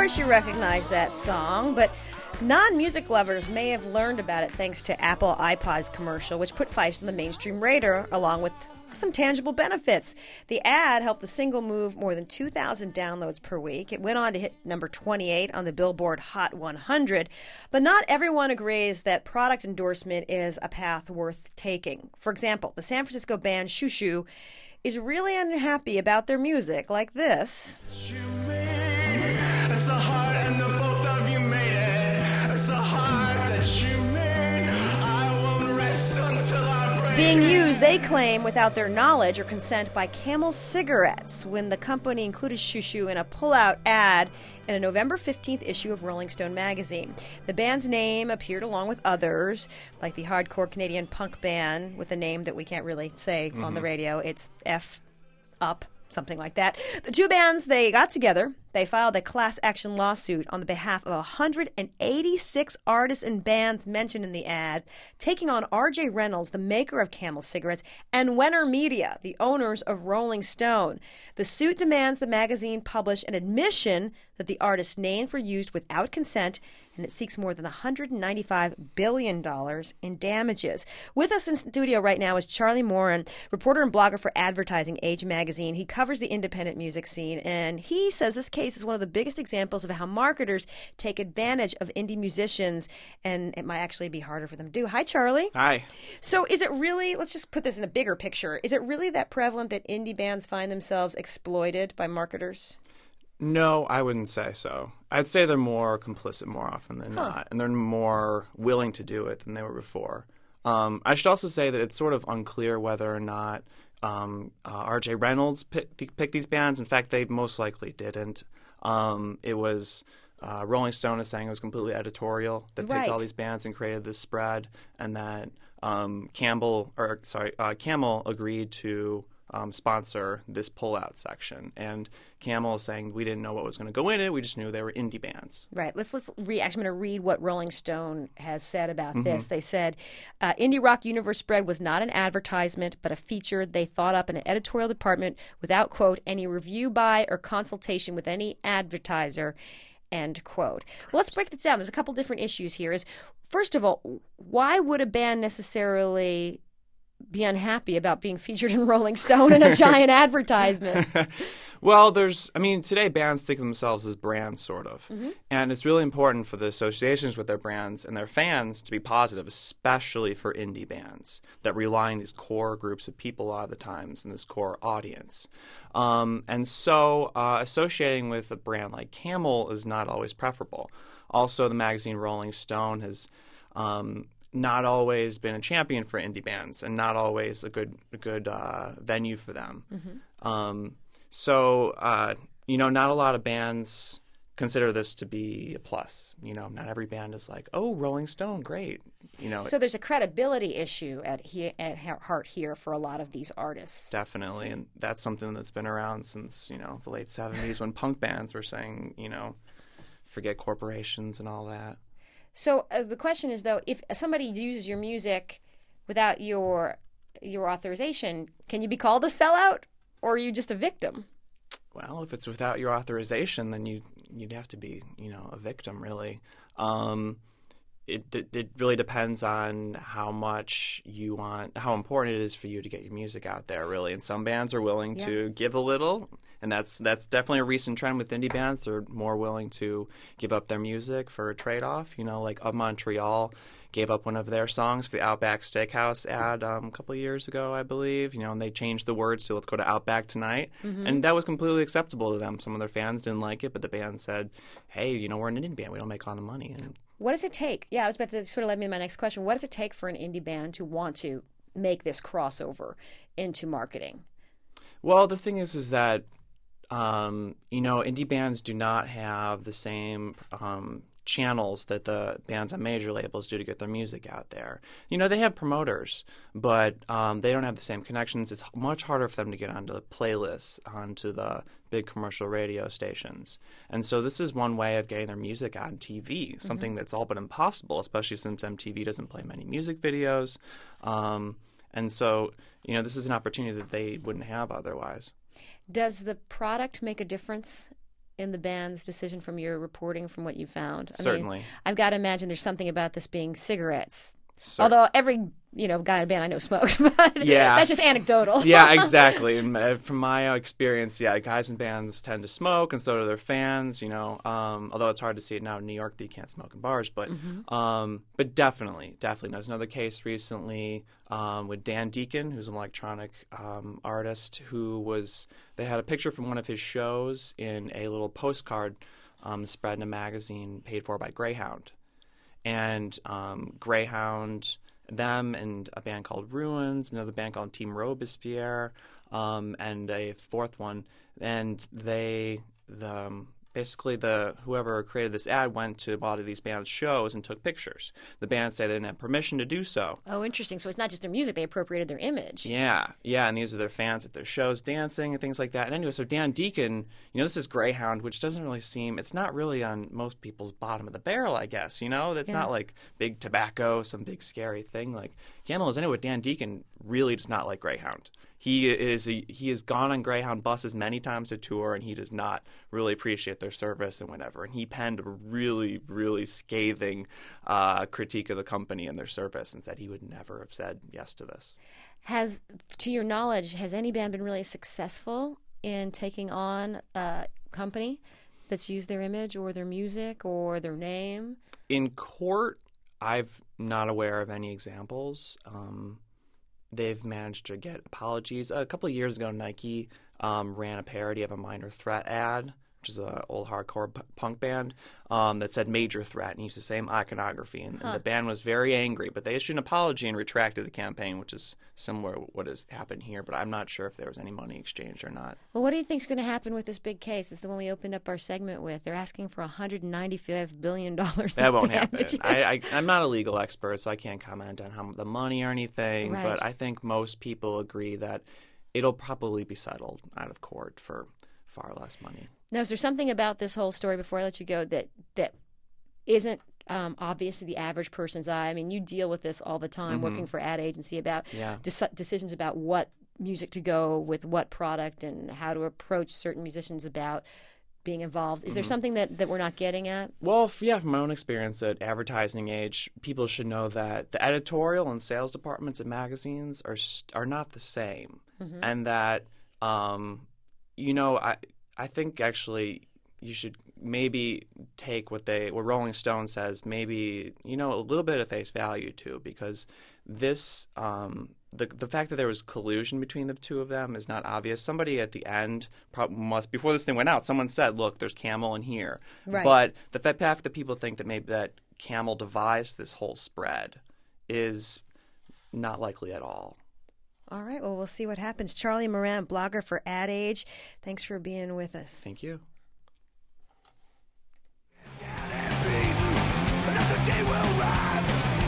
course you recognize that song, but non-music lovers may have learned about it thanks to Apple iPod's commercial, which put Feist on the mainstream radar, along with some tangible benefits. The ad helped the single move more than 2,000 downloads per week. It went on to hit number 28 on the Billboard Hot 100. But not everyone agrees that product endorsement is a path worth taking. For example, the San Francisco band Shoo Shoo is really unhappy about their music, like this. It's a heart and the both of you made it. It's a heart that you made. I won't rest until I break. Being used, they claim, without their knowledge or consent by Camel Cigarettes, when the company included Shoo Shoo in a pull-out ad in a November 15th issue of Rolling Stone magazine. The band's name appeared along with others, like the hardcore Canadian punk band with a name that we can't really say on the radio. It's F Up. Something like that. The two bands, they got together. They filed a class action lawsuit on the behalf of 186 artists and bands mentioned in the ad, taking on R.J. Reynolds, the maker of Camel Cigarettes, and Wenner Media, the owners of Rolling Stone. The suit demands the magazine publish an admission that the artists' names were used without consent, and it seeks more than $195 billion in damages. With us in studio right now is Charlie Morin, reporter and blogger for Advertising Age magazine. He covers the independent music scene, and he says this case is one of the biggest examples of how marketers take advantage of indie musicians, and it might actually be harder for them to do. Hi, Charlie. Hi. So is it really, let's just put this in a bigger picture, is it really that prevalent that indie bands find themselves exploited by marketers? No, I wouldn't say so. I'd say they're more complicit more often than not, and they're more willing to do it than they were before. I should also say that it's sort of unclear whether or not R.J. Reynolds picked these bands. In fact, they most likely didn't. It was Rolling Stone is saying it was completely editorial that picked all these bands and created this spread, and that Camel agreed to sponsor this pullout section. And Camel is saying we didn't know what was going to go in it. We just knew they were indie bands. Right. Actually, I'm going to read what Rolling Stone has said about this. They said, Indie Rock Universe Spread was not an advertisement, but a feature they thought up in an editorial department without, quote, any review by or consultation with any advertiser, end quote. Well, let's break this down. There's a couple different issues here. First of all, why would a band necessarily be unhappy about being featured in Rolling Stone in a giant advertisement? Well, today bands think of themselves as brands, sort of. And it's really important for the associations with their brands and their fans to be positive, especially for indie bands that rely on these core groups of people a lot of the times and this core audience. And so associating with a brand like Camel is not always preferable. Also, the magazine Rolling Stone has not always been a champion for indie bands and not always a good venue for them. Not a lot of bands consider this to be a plus. Not every band is like, oh, Rolling Stone, great. So there's a credibility issue at heart here for a lot of these artists. Definitely, and that's something that's been around since, the late 70s when punk bands were saying, forget corporations and all that. So the question is, though, if somebody uses your music without your authorization, can you be called a sellout, or are you just a victim? Well, if it's without your authorization, then you'd have to be, a victim, really. It really depends on how much you want, how important it is for you to get your music out there, really. And some bands are willing to give a little, and that's definitely a recent trend with indie bands. They're more willing to give up their music for a trade-off. Like Of Montreal gave up one of their songs for the Outback Steakhouse ad a couple of years ago, I believe. And they changed the words to "Let's go to Outback tonight," and that was completely acceptable to them. Some of their fans didn't like it, but the band said, "Hey, we're an indie band. We don't make a lot of money." And what does it take? Yeah, I was about to sort of led me to my next question. What does it take for an indie band to want to make this crossover into marketing? Well, the thing is that indie bands do not have the same channels that the bands on major labels do to get their music out there. They have promoters, but they don't have the same connections. It's much harder for them to get onto the playlists, onto the big commercial radio stations. And so this is one way of getting their music on TV, something that's all but impossible, especially since MTV doesn't play many music videos. And so, this is an opportunity that they wouldn't have otherwise. Does the product make a difference in the band's decision from your reporting, from what you found? I Certainly. mean, I've got to imagine there's something about this being cigarettes. Cer- Although every guy in a band I know smokes, but Yeah. that's just anecdotal. Yeah, exactly. And from my experience, guys in bands tend to smoke, and so do their fans. Although it's hard to see it now in New York that you can't smoke in bars, but definitely. There's another case recently with Dan Deacon, who's an electronic artist, they had a picture from one of his shows in a little postcard spread in a magazine paid for by Greyhound. And Greyhound, them, and a band called Ruins, another band called Team Robespierre, and a fourth one. And whoever created this ad went to a lot of these bands' shows and took pictures. The bands say they didn't have permission to do so. Oh, interesting. So it's not just their music; they appropriated their image. Yeah, and these are their fans at their shows dancing and things like that. And anyway, so Dan Deacon, this is Greyhound, which doesn't really it's not really on most people's bottom of the barrel, I guess. That's not like big tobacco, some big scary thing. Like, Cannibals Anyway, Dan Deacon really does not like Greyhound. He has gone on Greyhound buses many times to tour, and he does not really appreciate their service and whatever. And he penned a really, really scathing critique of the company and their service, and said he would never have said yes to this. To your knowledge, has any band been really successful in taking on a company that's used their image or their music or their name? In court, I'm not aware of any examples. They've managed to get apologies. A couple of years ago, Nike ran a parody of a Minor Threat ad, which is an old hardcore punk band, that said Major Threat and used the same iconography. And the band was very angry, but they issued an apology and retracted the campaign, which is similar to what has happened here. But I'm not sure if there was any money exchanged or not. Well, what do you think is going to happen with this big case? It's the one we opened up our segment with. They're asking for $195 billion. That won't happen. Damages. I'm not a legal expert, so I can't comment on how the money or anything. Right. But I think most people agree that it'll probably be settled out of court for far less money. Now, is there something about this whole story, before I let you go, that isn't obvious to the average person's eye? I mean, you deal with this all the time, working for ad agency, about decisions about what music to go with what product and how to approach certain musicians about being involved. Is there something that we're not getting at? Well, from my own experience at Advertising Age, people should know that the editorial and sales departments at magazines are not the same, and that I think actually you should maybe take what Rolling Stone says, maybe a little bit at face value too, because this the fact that there was collusion between the two of them is not obvious. Somebody at the end before this thing went out, someone said, "Look, there's Camel in here," right. But the fact that people think that maybe that Camel devised this whole spread is not likely at all. All right. Well, we'll see what happens. Charlie Moran, blogger for Ad Age. Thanks for being with us. Thank you. Another day will rise.